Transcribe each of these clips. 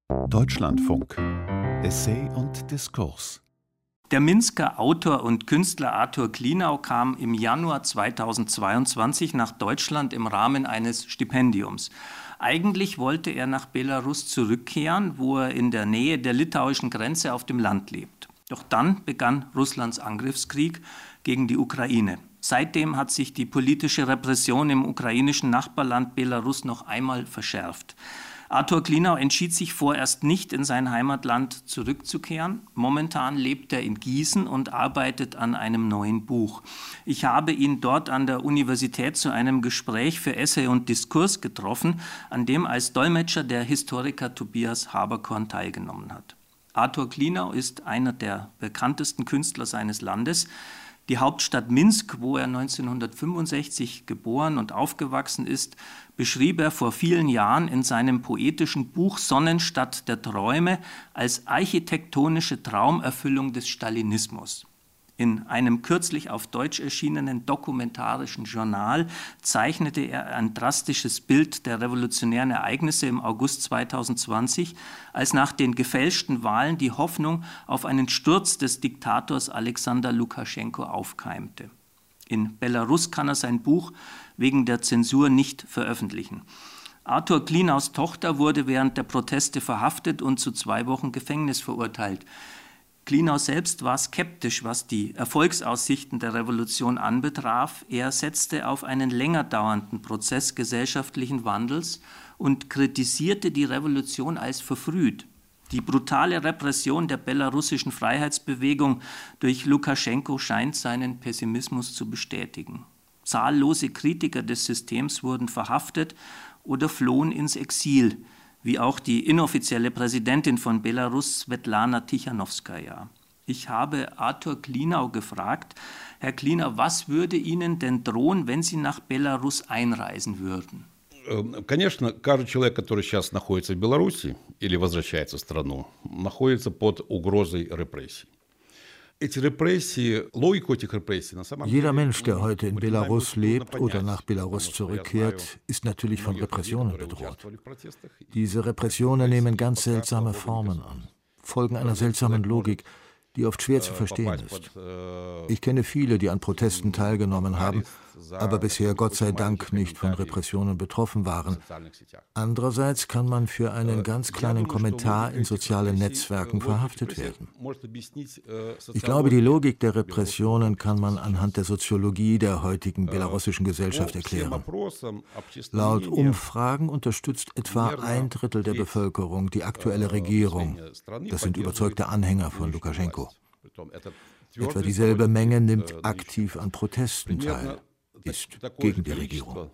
Deutschlandfunk. Essay und Diskurs. Der Minsker Autor und Künstler Arthur Klinau kam im Januar 2022 nach Deutschland im Rahmen eines Stipendiums. Eigentlich wollte er nach Belarus zurückkehren, wo er in der Nähe der litauischen Grenze auf dem Land lebt. Doch dann begann Russlands Angriffskrieg gegen die Ukraine. Seitdem hat sich die politische Repression im ukrainischen Nachbarland Belarus noch einmal verschärft. Arthur Klinau entschied sich vorerst nicht, in sein Heimatland zurückzukehren. Momentan lebt er in Gießen und arbeitet an einem neuen Buch. Ich habe ihn dort an der Universität zu einem Gespräch für Essay und Diskurs getroffen, an dem als Dolmetscher der Historiker Tobias Haberkorn teilgenommen hat. Arthur Klinau ist einer der bekanntesten Künstler seines Landes. Die Hauptstadt Minsk, wo er 1965 geboren und aufgewachsen ist, beschrieb er vor vielen Jahren in seinem poetischen Buch Sonnenstadt der Träume als architektonische Traumerfüllung des Stalinismus. In einem kürzlich auf Deutsch erschienenen dokumentarischen Journal zeichnete er ein drastisches Bild der revolutionären Ereignisse im August 2020, als nach den gefälschten Wahlen die Hoffnung auf einen Sturz des Diktators Alexander Lukaschenko aufkeimte. In Belarus kann er sein Buch wegen der Zensur nicht veröffentlichen. Arthur Klinaus Tochter wurde während der Proteste verhaftet und zu 2 Wochen Gefängnis verurteilt. Klinau selbst war skeptisch, was die Erfolgsaussichten der Revolution anbetraf. Er setzte auf einen länger dauernden Prozess gesellschaftlichen Wandels und kritisierte die Revolution als verfrüht. Die brutale Repression der belarussischen Freiheitsbewegung durch Lukaschenko scheint seinen Pessimismus zu bestätigen. Zahllose Kritiker des Systems wurden verhaftet oder flohen ins Exil, wie auch die inoffizielle Präsidentin von Belarus, Svetlana Tichanowskaja. Ich habe Arthur Klinau gefragt, Herr Klinau, was würde Ihnen denn drohen, wenn Sie nach Belarus einreisen würden? Конечно, каждый человек, который сейчас находится в Беларуси или возвращается в страну, находится под угрозой репрессий. Jeder Mensch, der heute in Belarus lebt oder nach Belarus zurückkehrt, ist natürlich von Repressionen bedroht. Diese Repressionen nehmen ganz seltsame Formen an, folgen einer seltsamen Logik, die oft schwer zu verstehen ist. Ich kenne viele, die an Protesten teilgenommen haben, aber bisher Gott sei Dank nicht von Repressionen betroffen waren. Andererseits kann man für einen ganz kleinen Kommentar in sozialen Netzwerken verhaftet werden. Ich glaube, die Logik der Repressionen kann man anhand der Soziologie der heutigen belarussischen Gesellschaft erklären. Laut Umfragen unterstützt etwa 1/3 der Bevölkerung die aktuelle Regierung. Das sind überzeugte Anhänger von Lukaschenko. Etwa dieselbe Menge nimmt aktiv an Protesten teil, ist gegen die Regierung.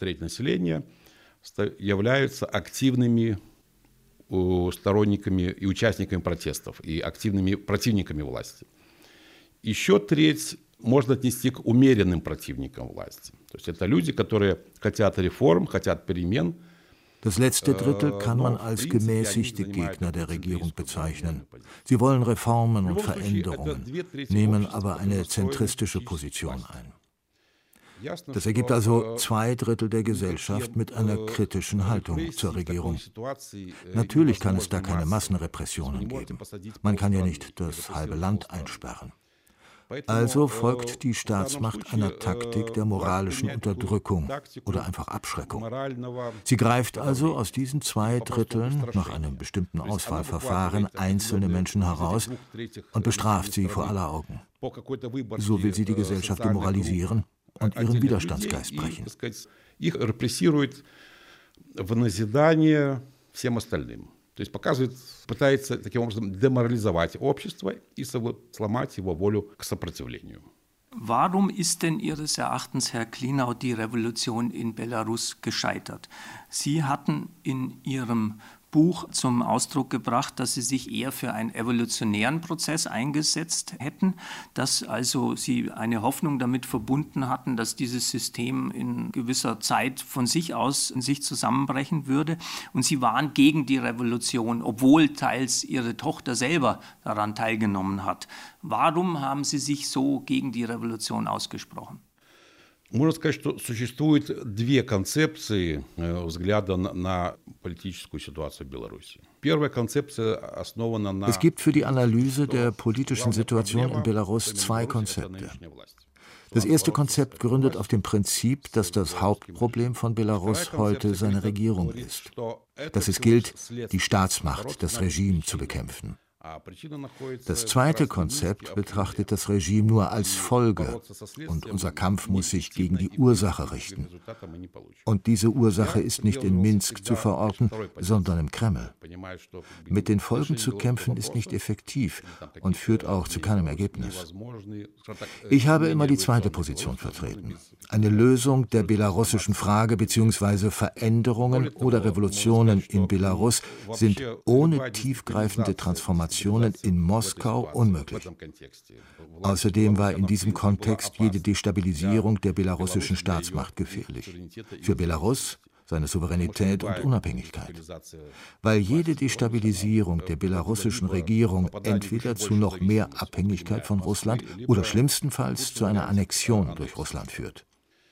Являются активными сторонниками и участниками протестов, и активными противниками власти. Еще треть можно отнести к умеренным противникам власти. То есть это люди, которые хотят реформ, хотят перемен. Das letzte Drittel kann man als gemäßigte Gegner der Regierung bezeichnen. Sie wollen Reformen und Veränderungen, nehmen aber eine zentristische Position ein. Das ergibt also 2/3 der Gesellschaft mit einer kritischen Haltung zur Regierung. Natürlich kann es da keine Massenrepressionen geben. Man kann ja nicht das halbe Land einsperren. Also folgt die Staatsmacht einer Taktik der moralischen Unterdrückung oder einfach Abschreckung. Sie greift also aus diesen 2/3 nach einem bestimmten Auswahlverfahren einzelne Menschen heraus und bestraft sie vor aller Augen. So will sie die Gesellschaft demoralisieren und ihren Widerstandsgeist brechen. Их репрессирует в назидание всем остальным. То есть пытается таким образом деморализовать общество и сломать его волю к сопротивлению. Warum ist denn Ihres Erachtens, Herr Klinau, die Revolution in Belarus gescheitert? Sie hatten in Ihrem Buch zum Ausdruck gebracht, dass Sie sich eher für einen evolutionären Prozess eingesetzt hätten, dass also Sie eine Hoffnung damit verbunden hatten, dass dieses System in gewisser Zeit von sich aus in sich zusammenbrechen würde. Und Sie waren gegen die Revolution, obwohl teils Ihre Tochter selber daran teilgenommen hat. Warum haben Sie sich so gegen die Revolution ausgesprochen? Можно сказать, что существует две концепции взгляда на политическую ситуацию в Беларуси. Первая концепция основана на... Es gibt für die Analyse der politischen Situation in Belarus zwei Konzepte. Das erste Konzept gründet auf dem Prinzip, dass das Hauptproblem von Belarus heute seine Regierung ist. Dass es gilt, die Staatsmacht, das Regime zu bekämpfen. Das zweite Konzept betrachtet das Regime nur als Folge und unser Kampf muss sich gegen die Ursache richten. Und diese Ursache ist nicht in Minsk zu verorten, sondern im Kreml. Mit den Folgen zu kämpfen ist nicht effektiv und führt auch zu keinem Ergebnis. Ich habe immer die zweite Position vertreten. Eine Lösung der belarussischen Frage bzw. Veränderungen oder Revolutionen in Belarus sind ohne tiefgreifende Transformationen in Moskau unmöglich. Außerdem war in diesem Kontext jede Destabilisierung der belarussischen Staatsmacht gefährlich. Für Belarus, seine Souveränität und Unabhängigkeit. Weil jede Destabilisierung der belarussischen Regierung entweder zu noch mehr Abhängigkeit von Russland oder schlimmstenfalls zu einer Annexion durch Russland führt.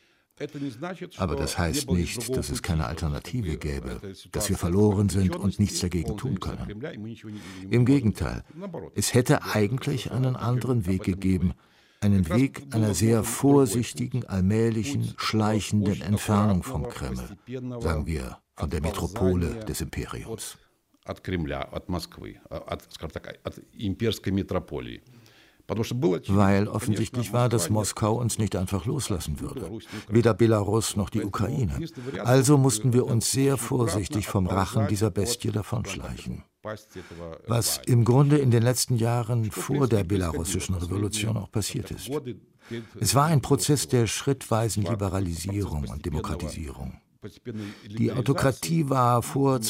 Aber das heißt nicht, dass es keine Alternative gäbe, dass wir verloren sind und nichts dagegen tun können. Im Gegenteil, es hätte eigentlich einen anderen Weg gegeben, einen Weg einer sehr vorsichtigen, allmählichen, schleichenden Entfernung vom Kreml, sagen wir, von der Metropole des Imperiums. От Кремля, от Москвы, скажем так, от имперской метрополии. Weil offensichtlich war, dass Moskau uns nicht einfach loslassen würde. Weder Belarus noch die Ukraine. Also mussten wir uns sehr vorsichtig vom Rachen dieser Bestie davonschleichen. Was im Grunde in den letzten Jahren vor der belarussischen Revolution auch passiert ist. Es war ein Prozess der schrittweisen Liberalisierung und Demokratisierung. Die Autokratie war vor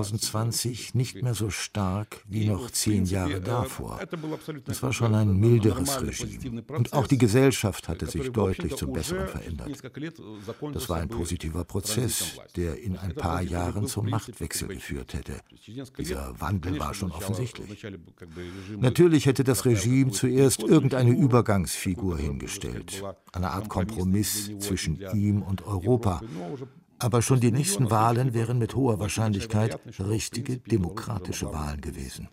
2020 nicht mehr so stark wie noch 10 Jahre davor. Es war schon ein milderes Regime. Und auch die Gesellschaft hatte sich deutlich zum Besseren verändert. Das war ein positiver Prozess, der in ein paar Jahren zum Machtwechsel geführt hätte. Dieser Wandel war schon offensichtlich. Natürlich hätte das Regime zuerst irgendeine Übergangsfigur hingestellt, eine Art Kompromiss zwischen ihm und Europa. Aber schon die nächsten Wahlen wären mit hoher Wahrscheinlichkeit richtige demokratische Wahlen gewesen.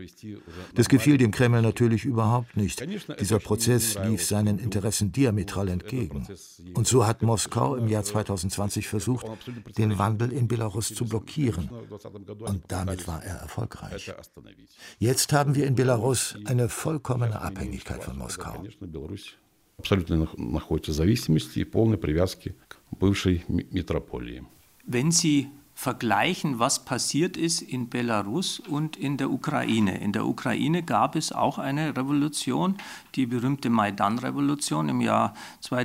Das gefiel dem Kreml natürlich überhaupt nicht. Dieser Prozess lief seinen Interessen diametral entgegen. Und so hat Moskau im Jahr 2020 versucht, den Wandel in Belarus zu blockieren. Und damit war er erfolgreich. Jetzt haben wir in Belarus eine vollkommene Abhängigkeit von Moskau. Абсолютно находится в зависимости и полной привязке к бывшей метрополии. Wenn Sie vergleichen, was passiert ist in Belarus und in der Ukraine. In der Ukraine gab es auch eine Revolution, die berühmte Maidan-Revolution im Jahr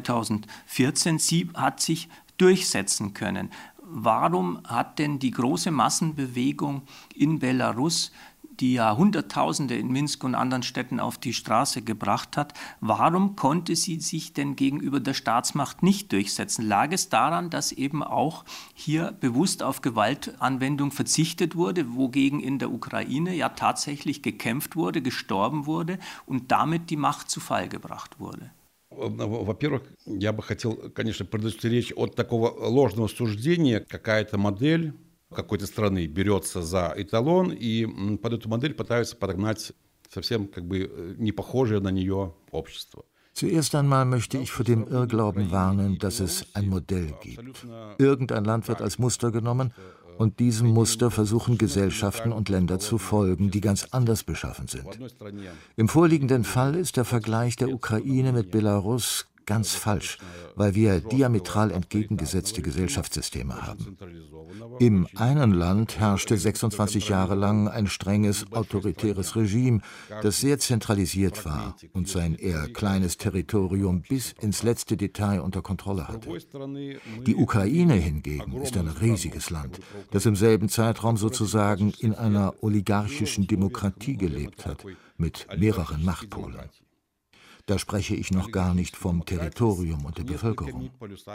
2014. Sie hat sich durchsetzen können. Warum hat denn die große Massenbewegung in Belarus, die ja Hunderttausende in Minsk und anderen Städten auf die Straße gebracht hat, warum konnte sie sich denn gegenüber der Staatsmacht nicht durchsetzen? Lag es daran, dass eben auch hier bewusst auf Gewaltanwendung verzichtet wurde, wogegen in der Ukraine ja tatsächlich gekämpft wurde, gestorben wurde und damit die Macht zu Fall gebracht wurde? Во-первых, я бы хотел, конечно, предостеречь от такого ложного суждения, какая-то модель какой-то страны берется за эталон, и под эту модель пытаются подогнать совсем как бы не похожее на нее общество. Zuerst einmal möchte ich vor dem Irrglauben warnen, dass es ein Modell gibt. Irgendein Land wird als Muster genommen und diesem Muster versuchen Gesellschaften und Länder zu folgen, die ganz anders beschaffen sind. Im vorliegenden Fall ist der Vergleich der Ukraine mit Belarus ganz falsch, weil wir diametral entgegengesetzte Gesellschaftssysteme haben. Im einen Land herrschte 26 Jahre lang ein strenges, autoritäres Regime, das sehr zentralisiert war und sein eher kleines Territorium bis ins letzte Detail unter Kontrolle hatte. Die Ukraine hingegen ist ein riesiges Land, das im selben Zeitraum sozusagen in einer oligarchischen Demokratie gelebt hat, mit mehreren Machtpolen. Da spreche ich noch gar nicht vom Territorium und der Bevölkerung.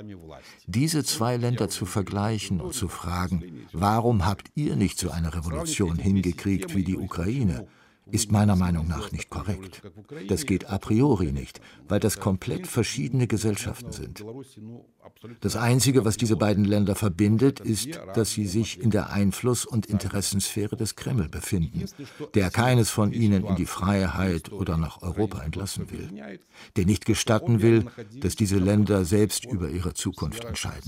Diese zwei Länder zu vergleichen und zu fragen, warum habt ihr nicht so eine Revolution hingekriegt wie die Ukraine, ist meiner Meinung nach nicht korrekt. Das geht a priori nicht, weil das komplett verschiedene Gesellschaften sind. Das Einzige, was diese beiden Länder verbindet, ist, dass sie sich in der Einfluss- und Interessensphäre des Kreml befinden, der keines von ihnen in die Freiheit oder nach Europa entlassen will, der nicht gestatten will, dass diese Länder selbst über ihre Zukunft entscheiden.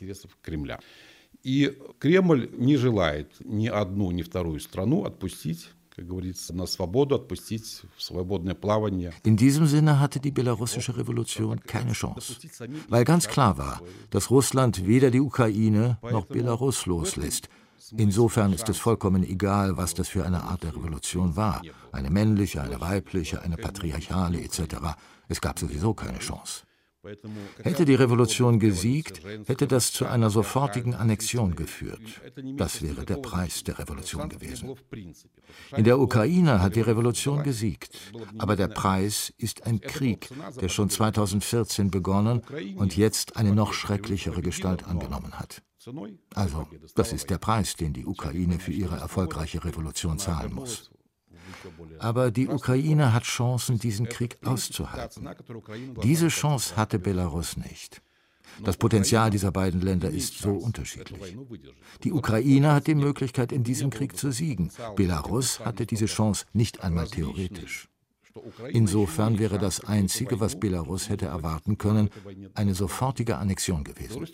И Кремль не желает ни одну, ни вторую страну отпустить, как говорится, на свободу, отпустить в свободное плавание. In diesem Sinne hatte die belarussische Revolution keine Chance, weil ganz klar war, dass Russland weder die Ukraine noch Belarus loslässt. Insofern ist es vollkommen egal, was das für eine Art der Revolution war. Eine männliche, eine weibliche, eine patriarchale etc. Es gab sowieso keine Chance. Hätte die Revolution gesiegt, hätte das zu einer sofortigen Annexion geführt. Das wäre der Preis der Revolution gewesen. In der Ukraine hat die Revolution gesiegt, aber der Preis ist ein Krieg, der schon 2014 begonnen und jetzt eine noch schrecklichere Gestalt angenommen hat. Also, das ist der Preis, den die Ukraine für ihre erfolgreiche Revolution zahlen muss. Aber die Ukraine hat Chancen, diesen Krieg auszuhalten. Diese Chance hatte Belarus nicht. Das Potenzial dieser beiden Länder ist so unterschiedlich. Die Ukraine hat die Möglichkeit, in diesem Krieg zu siegen. Belarus hatte diese Chance nicht einmal theoretisch. Insofern wäre das Einzige, was Belarus hätte erwarten können, eine sofortige Annexion gewesen.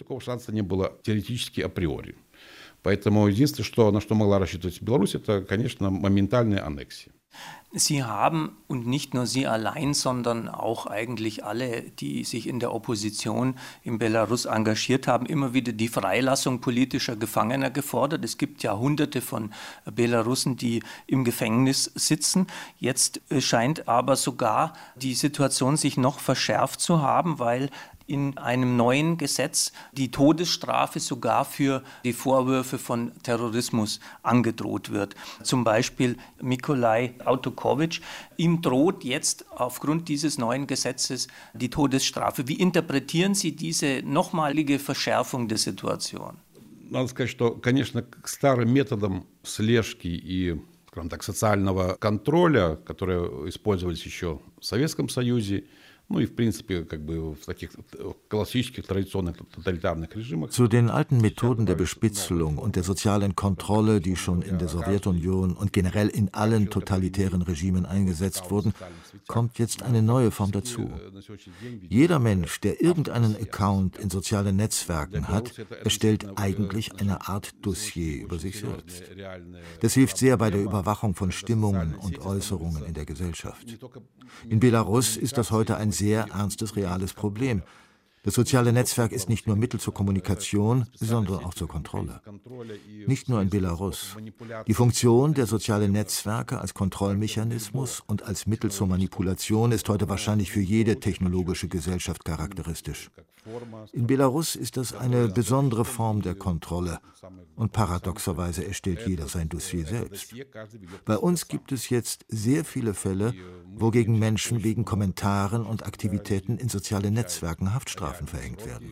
Поэтому единственное, на что могла рассчитывать Беларусь, это, конечно, моментальная аннексия. Sie haben, und nicht nur Sie allein, sondern auch eigentlich alle, die sich in der Opposition in Belarus engagiert haben, immer wieder die Freilassung politischer Gefangener gefordert. Es gibt ja Hunderte von Belarussen, die im Gefängnis sitzen. Jetzt scheint aber sogar die Situation sich noch verschärft zu haben, weil in einem neuen Gesetz die Todesstrafe sogar für die Vorwürfe von Terrorismus angedroht wird. Zum Beispiel Mikolaj Autokowitsch, ihm droht jetzt aufgrund dieses neuen Gesetzes die Todesstrafe. Wie interpretieren Sie diese nochmalige Verschärfung der Situation? Надо сказать, что, конечно, к старым методам слежки и, скажем так, социального контроля, которые использовались еще в Советском Союзе, ну и, в принципе, как бы в таких классических традиционных тоталитарных режимах. Zu den alten Methoden der Bespitzelung und der sozialen Kontrolle, die schon in der Sowjetunion und generell in allen totalitären Regimen eingesetzt wurden, kommt jetzt eine neue Form dazu. Jeder Mensch, der irgendeinen Account in sozialen Netzwerken hat, erstellt eigentlich eine Art Dossier über sich selbst. Das hilft sehr bei der Überwachung von Stimmungen und Äußerungen in der Gesellschaft. In Belarus ist das heute ein sehr ernstes, reales Problem. Das soziale Netzwerk ist nicht nur Mittel zur Kommunikation, sondern auch zur Kontrolle. Nicht nur in Belarus. Die Funktion der sozialen Netzwerke als Kontrollmechanismus und als Mittel zur Manipulation ist heute wahrscheinlich für jede technologische Gesellschaft charakteristisch. In Belarus ist das eine besondere Form der Kontrolle und paradoxerweise erstellt jeder sein Dossier selbst. Bei uns gibt es jetzt sehr viele Fälle, wo gegen Menschen wegen Kommentaren und Aktivitäten in sozialen Netzwerken Haftstrafen verhängt werden.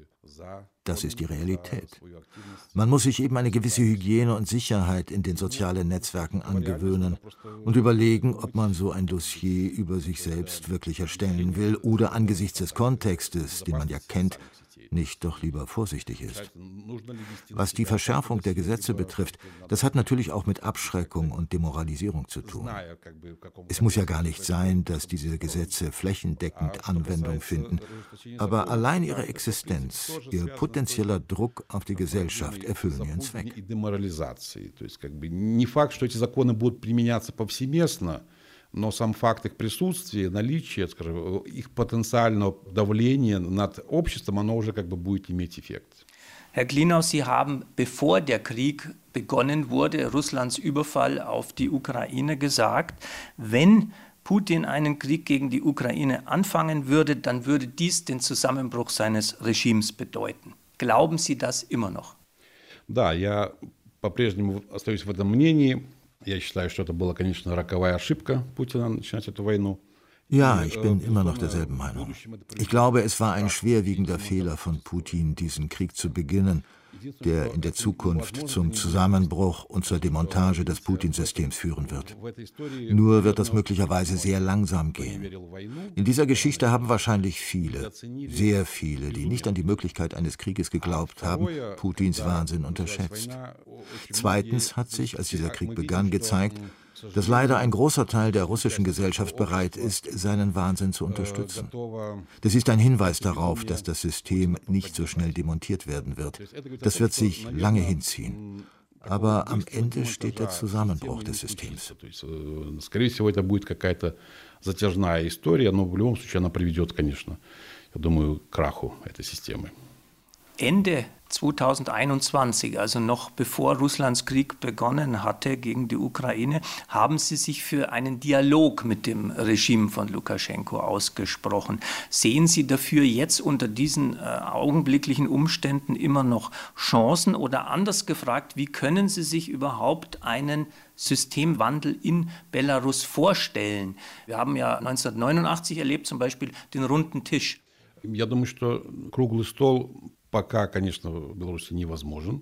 Das ist die Realität. Man muss sich eben eine gewisse Hygiene und Sicherheit in den sozialen Netzwerken angewöhnen und überlegen, ob man so ein Dossier über sich selbst wirklich erstellen will oder angesichts des Kontextes, den man ja kennt, nicht doch lieber vorsichtig ist. Was die Verschärfung der Gesetze betrifft, das hat natürlich auch mit Abschreckung und Demoralisierung zu tun. Es muss ja gar nicht sein, dass diese Gesetze flächendeckend Anwendung finden, aber allein ihre Existenz, ihr potenzieller Druck auf die Gesellschaft erfüllen ihren Zweck. Но сам факт их присутствия, наличия, скажем, их потенциального давления над обществом, оно уже как бы будет иметь эффект. Herr Klinau, Sie haben, bevor der Krieg begonnen wurde, Russlands Überfall auf die Ukraine, gesagt, wenn Putin einen Krieg gegen die Ukraine anfangen würde, dann würde dies den Zusammenbruch seines Regimes bedeuten. Glauben Sie das immer noch? Да, я по-прежнему остаюсь в этом мнении. Я считаю, что это была, конечно, роковая ошибка Путина начинать эту войну. Ja, ich bin immer noch derselben Meinung. Ich glaube, es war ein schwerwiegender Fehler von Putin, diesen Krieg zu beginnen. der in der Zukunft zum Zusammenbruch und zur Demontage des Putin-Systems führen wird. Nur wird das möglicherweise sehr langsam gehen. In dieser Geschichte haben wahrscheinlich viele, sehr viele, die nicht an die Möglichkeit eines Krieges geglaubt haben, Putins Wahnsinn unterschätzt. Zweitens hat sich, als dieser Krieg begann, gezeigt, dass leider ein großer Teil der russischen Gesellschaft bereit ist, seinen Wahnsinn zu unterstützen. Das ist ein Hinweis darauf, dass das System nicht so schnell demontiert werden wird. Das wird sich lange hinziehen. Aber am Ende steht der Zusammenbruch des Systems. Скорее всего, это будет какая-то затяжная история, но в любом случае она приведет, конечно, я думаю, к краху этой системы. Ende 2021, also noch bevor Russlands Krieg begonnen hatte gegen die Ukraine, haben Sie sich für einen Dialog mit dem Regime von Lukaschenko ausgesprochen. Sehen Sie dafür jetzt unter diesen augenblicklichen Umständen immer noch Chancen? Oder anders gefragt, wie können Sie sich überhaupt einen Systemwandel in Belarus vorstellen? Wir haben ja 1989 erlebt, zum Beispiel den runden Tisch. Я думаю, что круглый стол пока, конечно, в Беларуси невозможен.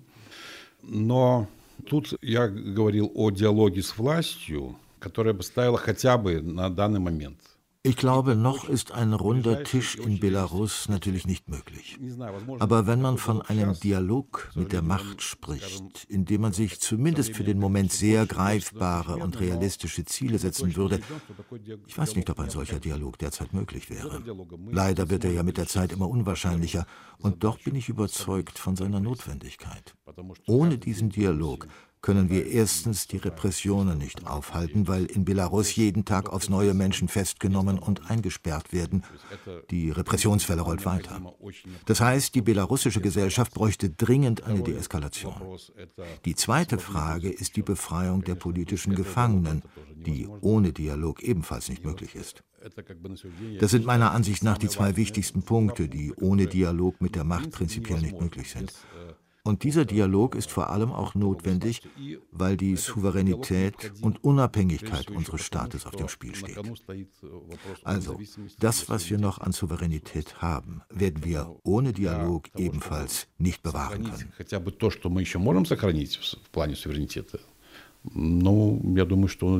Но тут я говорил о диалоге с властью, которая бы стояла хотя бы на данный момент. Ich glaube, noch ist ein runder Tisch in Belarus natürlich nicht möglich. Aber wenn man von einem Dialog mit der Macht spricht, in dem man sich zumindest für den Moment sehr greifbare und realistische Ziele setzen würde, ich weiß nicht, ob ein solcher Dialog derzeit möglich wäre. Leider wird er ja mit der Zeit immer unwahrscheinlicher, und doch bin ich überzeugt von seiner Notwendigkeit. Ohne diesen Dialog können wir erstens die Repressionen nicht aufhalten, weil in Belarus jeden Tag aufs neue Menschen festgenommen und eingesperrt werden. Die Repressionswelle rollt weiter. Das heißt, die belarussische Gesellschaft bräuchte dringend eine Deeskalation. Die zweite Frage ist die Befreiung der politischen Gefangenen, die ohne Dialog ebenfalls nicht möglich ist. Das sind meiner Ansicht nach die zwei wichtigsten Punkte, die ohne Dialog mit der Macht prinzipiell nicht möglich sind. Und dieser Dialog ist vor allem auch notwendig, weil die Souveränität und Unabhängigkeit unseres Staates auf dem Spiel steht. Also, das, was wir noch an Souveränität haben, werden wir ohne Dialog ebenfalls nicht bewahren können. Но я думаю, что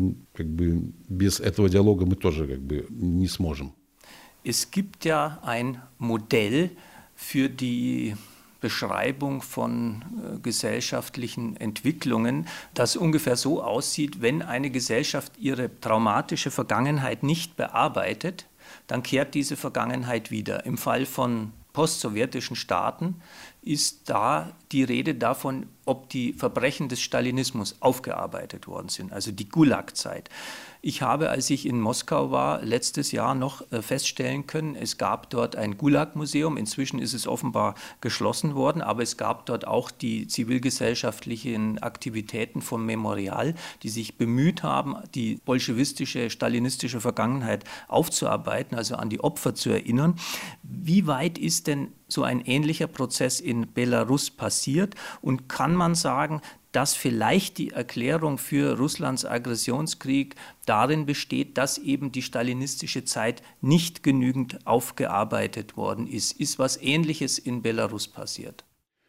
без этого диалога мы тоже не сможем. Es gibt ja ein Modell für die Beschreibung von gesellschaftlichen Entwicklungen, das ungefähr so aussieht: Wenn eine Gesellschaft ihre traumatische Vergangenheit nicht bearbeitet, dann kehrt diese Vergangenheit wieder. Im Fall von postsowjetischen Staaten ist da die Rede davon, ob die Verbrechen des Stalinismus aufgearbeitet worden sind, also die Gulag-Zeit. Ich habe, als ich in Moskau war, letztes Jahr noch feststellen können, es gab dort ein Gulag-Museum. Inzwischen ist es offenbar geschlossen worden, aber es gab dort auch die zivilgesellschaftlichen Aktivitäten vom Memorial, die sich bemüht haben, die bolschewistische, stalinistische Vergangenheit aufzuarbeiten, also an die Opfer zu erinnern. Wie weit ist denn so ein ähnlicher Prozess in Belarus passiert? Und kann man sagen, dass vielleicht die Erklärung für Russlands Aggressionskrieg darin besteht, dass eben die stalinistische Zeit nicht genügend aufgearbeitet worden ist? Ist was Ähnliches in Belarus passiert?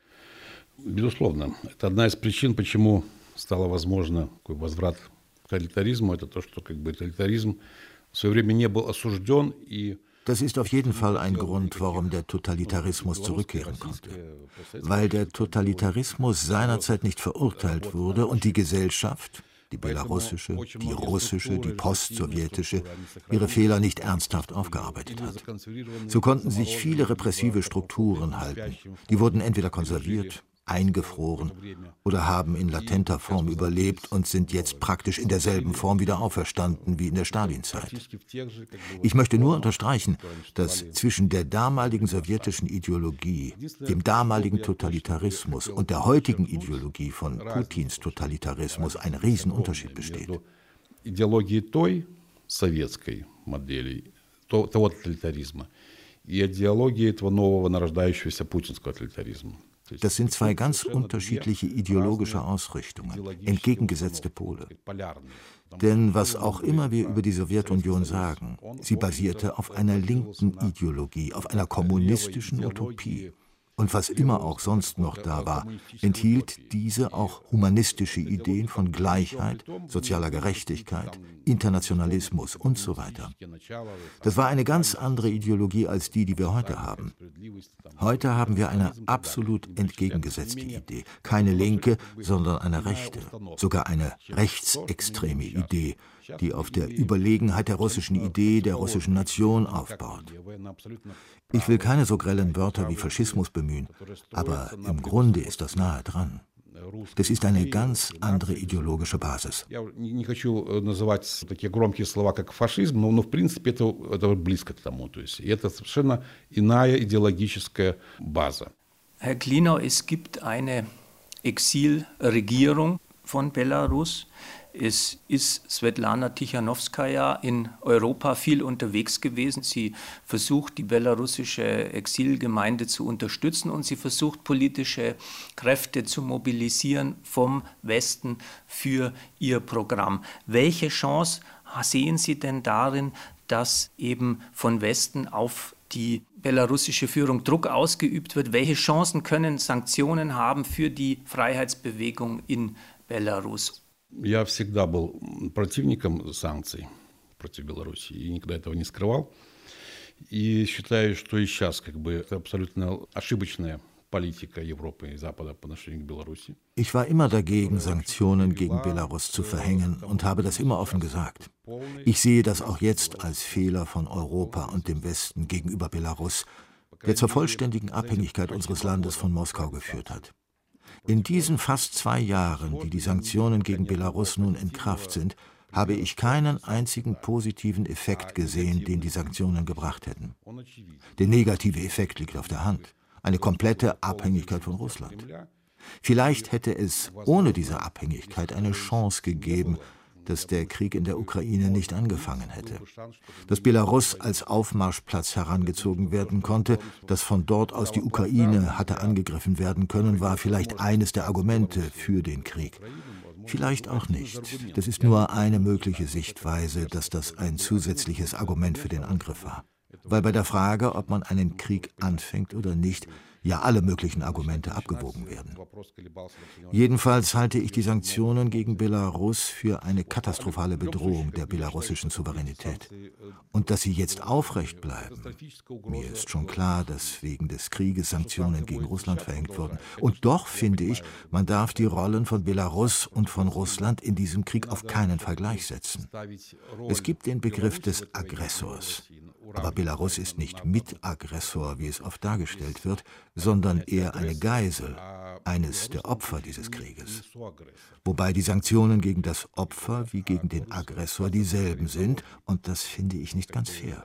Безусловно. Это одна из причин, почему стало возможно возврат к тоталитаризму. Это то, что тоталитаризм в свое время не был осужден и Das ist auf jeden Fall ein Grund, warum der Totalitarismus zurückkehren konnte. Weil der Totalitarismus seinerzeit nicht verurteilt wurde und die Gesellschaft, die belarussische, die russische, die postsowjetische, ihre Fehler nicht ernsthaft aufgearbeitet hat. So konnten sich viele repressive Strukturen halten. Die wurden entweder konserviert, eingefroren oder haben in latenter Form überlebt und sind jetzt praktisch in derselben Form wieder auferstanden wie in der Stalinzeit. Ich möchte nur unterstreichen, dass zwischen der damaligen sowjetischen Ideologie, dem damaligen Totalitarismus und der heutigen Ideologie von Putins Totalitarismus ein Riesenunterschied besteht. Идеологии той советской модели, того тоталитаризма, и идеологии этого нового нарождающегося путинского тоталитаризма. Das sind zwei ganz unterschiedliche ideologische Ausrichtungen, entgegengesetzte Pole. Denn was auch immer wir über die Sowjetunion sagen, sie basierte auf einer linken Ideologie, auf einer kommunistischen Utopie. und was immer auch sonst noch da war, enthielt diese auch humanistische Ideen von Gleichheit, sozialer Gerechtigkeit, Internationalismus und so weiter. Das war eine ganz andere Ideologie als die wir heute haben. Heute haben wir eine absolut entgegengesetzte Idee. Keine linke, sondern eine rechte, sogar eine rechtsextreme Idee, die auf der Überlegenheit der russischen Idee, der russischen Nation aufbaut. Ich will keine so grellen Wörter wie Faschismus bemühen, aber im Grunde ist das nahe dran. Das ist eine ganz andere ideologische Basis. Я не хочу называть такие громкие слова, как фашизм, но в принципе это близко к тому. То есть это совершенно иная идеологическая база. Herr Klinau, es gibt eine Exilregierung von Belarus. Es ist Svetlana Tichanowskaja in Europa viel unterwegs gewesen. Sie versucht, die belarussische Exilgemeinde zu unterstützen und sie versucht, politische Kräfte zu mobilisieren vom Westen für ihr Programm. Welche Chance sehen Sie denn darin, dass eben von Westen auf die belarussische Führung Druck ausgeübt wird? Welche Chancen können Sanktionen haben für die Freiheitsbewegung in Belarus? Я всегда был противником санкций против Беларуси и никогда этого не скрывал. И считаю, что и сейчас это абсолютно ошибочная политика Европы и Запада по отношению к Беларуси. Ich war immer dagegen, Sanktionen gegen Belarus zu verhängen und habe das immer offen gesagt. Ich sehe das auch jetzt als Fehler von Europa und dem Westen gegenüber Belarus, der zur vollständigen Abhängigkeit unseres Landes von Moskau geführt hat. In diesen fast 2 Jahren, die Sanktionen gegen Belarus nun in Kraft sind, habe ich keinen einzigen positiven Effekt gesehen, den die Sanktionen gebracht hätten. Der negative Effekt liegt auf der Hand. Eine komplette Abhängigkeit von Russland. Vielleicht hätte es ohne diese Abhängigkeit eine Chance gegeben, dass der Krieg in der Ukraine nicht angefangen hätte. Dass Belarus als Aufmarschplatz herangezogen werden konnte, dass von dort aus die Ukraine hatte angegriffen werden können, war vielleicht eines der Argumente für den Krieg. Vielleicht auch nicht. Das ist nur eine mögliche Sichtweise, dass das ein zusätzliches Argument für den Angriff war. Weil bei der Frage, ob man einen Krieg anfängt oder nicht, ja alle möglichen Argumente abgewogen werden. Jedenfalls halte ich die Sanktionen gegen Belarus für eine katastrophale Bedrohung der belarussischen Souveränität. Und dass sie jetzt aufrecht bleiben. Mir ist schon klar, dass wegen des Krieges Sanktionen gegen Russland verhängt wurden. Und doch finde ich, man darf die Rollen von Belarus und von Russland in diesem Krieg auf keinen Fall gleichsetzen. Es gibt den Begriff des Aggressors. Aber Belarus ist nicht Mitaggressor, wie es oft dargestellt wird, sondern eher eine Geisel, eines der Opfer dieses Krieges. Wobei die Sanktionen gegen das Opfer wie gegen den Aggressor dieselben sind, und das finde ich nicht ganz fair.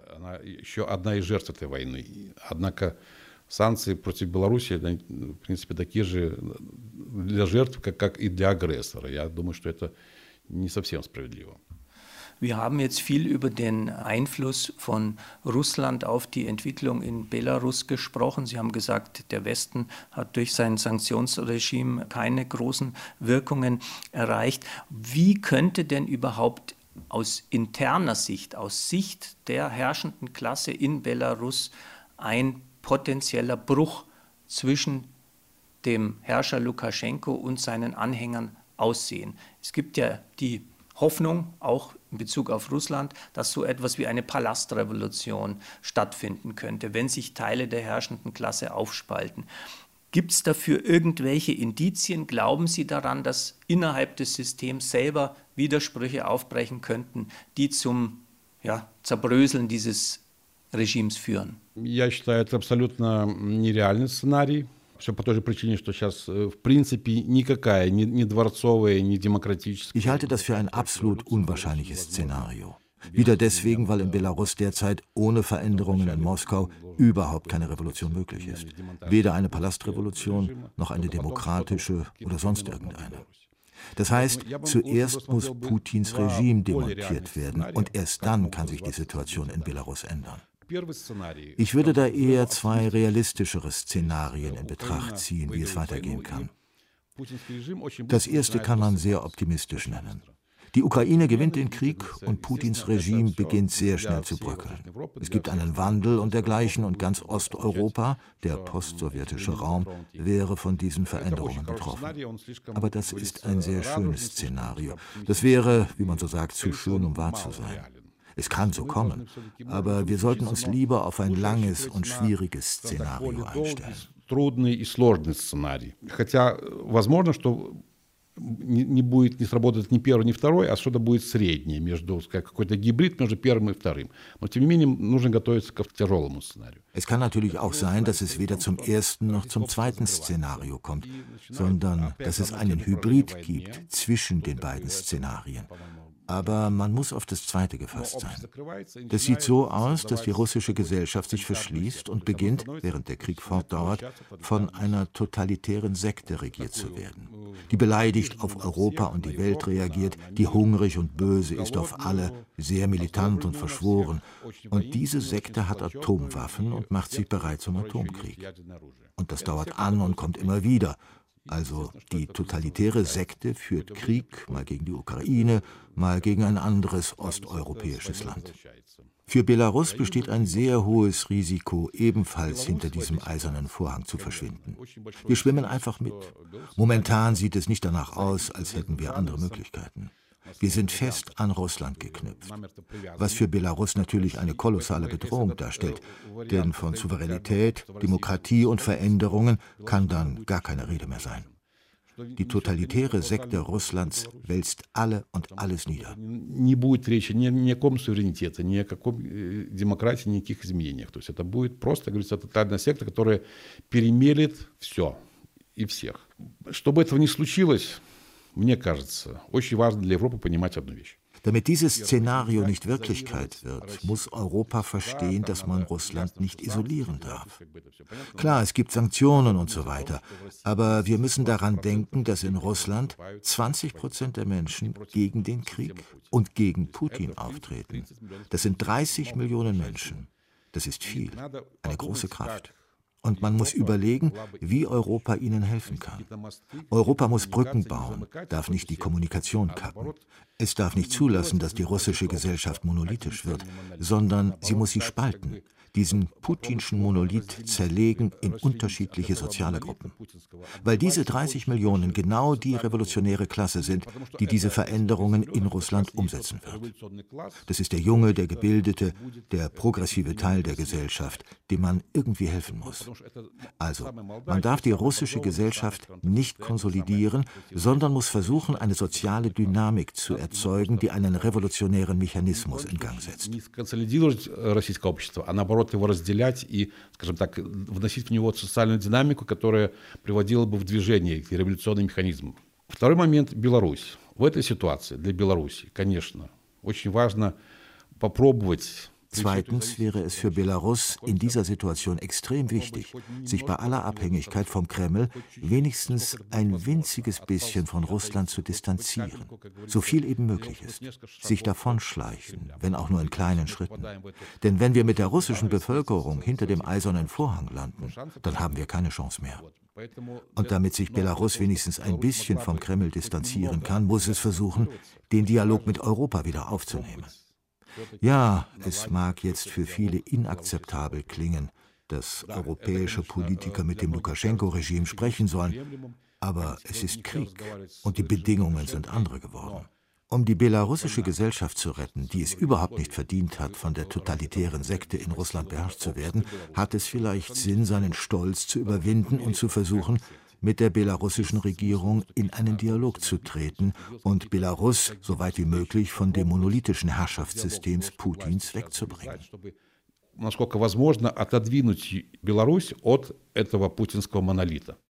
Санкции против Беларуси, в принципе, такие же для жертв, как и для агрессора. Я думаю, что это не совсем справедливо. Wir haben jetzt viel über den Einfluss von Russland auf die Entwicklung in Belarus gesprochen. Sie haben gesagt, der Westen hat durch sein Sanktionsregime keine großen Wirkungen erreicht. Wie könnte denn überhaupt aus interner Sicht, aus Sicht der herrschenden Klasse in Belarus ein potenzieller Bruch zwischen dem Herrscher Lukaschenko und seinen Anhängern aussehen? Es gibt ja die Hoffnung, auch in Bezug auf Russland, dass so etwas wie eine Palastrevolution stattfinden könnte, wenn sich Teile der herrschenden Klasse aufspalten. Gibt es dafür irgendwelche Indizien? Glauben Sie daran, dass innerhalb des Systems selber Widersprüche aufbrechen könnten, die zum Zerbröseln dieses Regimes führen? Я считаю, это абсолютно нереальный сценарий. Все по той же причине, что сейчас, в принципе, никакая, ни дворцовая, ни демократическая... Ich halte das für ein absolut unwahrscheinliches Szenario. Wieder deswegen, weil in Belarus derzeit ohne Veränderungen in Moskau überhaupt keine Revolution möglich ist. Weder eine Palastrevolution, noch eine demokratische oder sonst irgendeine. Das heißt, zuerst muss Putins Regime demontiert werden und erst dann kann sich die Situation in Belarus ändern. Ich würde da eher 2 realistischere Szenarien in Betracht ziehen, wie es weitergehen kann. Das erste kann man sehr optimistisch nennen. Die Ukraine gewinnt den Krieg und Putins Regime beginnt sehr schnell zu bröckeln. Es gibt einen Wandel und dergleichen und ganz Osteuropa, der postsowjetische Raum, wäre von diesen Veränderungen betroffen. Aber das ist ein sehr schönes Szenario. Das wäre, wie man so sagt, zu schön, um wahr zu sein. Es kann so kommen, aber wir sollten uns lieber auf ein langes und schwieriges Szenario einstellen. Трудный и сложный сценарий. Хотя возможно, что не сработает ни первый, ни второй, а что-то будет среднее, между какой-то гибрид между первым и вторым. Но тем не менее нужно готовиться к тяжелому сценарию. Es kann natürlich auch sein, dass es weder zum ersten noch zum zweiten Szenario kommt, sondern dass es einen Hybrid gibt zwischen den beiden Szenarien. Aber man muss auf das Zweite gefasst sein. Das sieht so aus, dass die russische Gesellschaft sich verschließt und beginnt, während der Krieg fortdauert, von einer totalitären Sekte regiert zu werden, die beleidigt auf Europa und die Welt reagiert, die hungrig und böse ist auf alle, sehr militant und verschworen. Und diese Sekte hat Atomwaffen und macht sich bereit zum Atomkrieg. Und das dauert an und kommt immer wieder. Also die totalitäre Sekte führt Krieg, mal gegen die Ukraine, mal gegen ein anderes osteuropäisches Land. Für Belarus besteht ein sehr hohes Risiko, ebenfalls hinter diesem eisernen Vorhang zu verschwinden. Wir schwimmen einfach mit. Momentan sieht es nicht danach aus, als hätten wir andere Möglichkeiten. Wir sind fest an Russland geknüpft, was für Belarus natürlich eine kolossale Bedrohung darstellt, denn von Souveränität, Demokratie und Veränderungen kann dann gar keine Rede mehr sein. Die totalitäre Sekte Russlands wälzt alle und alles nieder. Не будет речи ни о каком суверенитете, ни о каком демократии, никаких изменениях. То есть это будет просто, говорится, тотальная секта, которая перемелет все и всех. Чтобы этого не случилось, мне кажется, очень важно для Европы понимать одну вещь. Damit dieses Szenario nicht Wirklichkeit wird, muss Europa verstehen, dass man Russland nicht isolieren darf. Klar, es gibt Sanktionen und so weiter, aber wir müssen daran denken, dass in Russland 20% der Menschen gegen den Krieg und gegen Putin auftreten. Das sind 30 Millionen Menschen. Das ist viel, eine große Kraft. Und man muss überlegen, wie Europa ihnen helfen kann. Europa muss Brücken bauen, darf nicht die Kommunikation kappen. Es darf nicht zulassen, dass die russische Gesellschaft monolithisch wird, sondern sie muss sie spalten, diesen putinschen Monolith zerlegen in unterschiedliche soziale Gruppen. Weil diese 30 Millionen genau die revolutionäre Klasse sind, die diese Veränderungen in Russland umsetzen wird. Das ist der junge, der gebildete, der progressive Teil der Gesellschaft, dem man irgendwie helfen muss. Also, man darf die russische Gesellschaft nicht konsolidieren, sondern muss versuchen, eine soziale Dynamik zu erzeugen, die einen revolutionären Mechanismus in Gang setzt. Его разделять и, скажем так, вносить в него социальную динамику, которая приводила бы в движение революционный механизм. Второй момент – Беларусь. В этой ситуации для Беларуси, конечно, очень важно попробовать. Zweitens wäre es für Belarus in dieser Situation extrem wichtig, sich bei aller Abhängigkeit vom Kreml wenigstens ein winziges bisschen von Russland zu distanzieren, so viel eben möglich ist, sich davonschleichen, wenn auch nur in kleinen Schritten. Denn wenn wir mit der russischen Bevölkerung hinter dem eisernen Vorhang landen, dann haben wir keine Chance mehr. Und damit sich Belarus wenigstens ein bisschen vom Kreml distanzieren kann, muss es versuchen, den Dialog mit Europa wieder aufzunehmen. Ja, es mag jetzt für viele inakzeptabel klingen, dass europäische Politiker mit dem Lukaschenko-Regime sprechen sollen, aber es ist Krieg und die Bedingungen sind andere geworden. Um die belarussische Gesellschaft zu retten, die es überhaupt nicht verdient hat, von der totalitären Sekte in Russland beherrscht zu werden, hat es vielleicht Sinn, seinen Stolz zu überwinden und zu versuchen, mit der belarussischen Regierung in einen Dialog zu treten und Belarus so weit wie möglich von dem monolithischen Herrschaftssystems Putins wegzubringen. Насколько возможно, отодвинуть Беларусь от этого путинского монолита.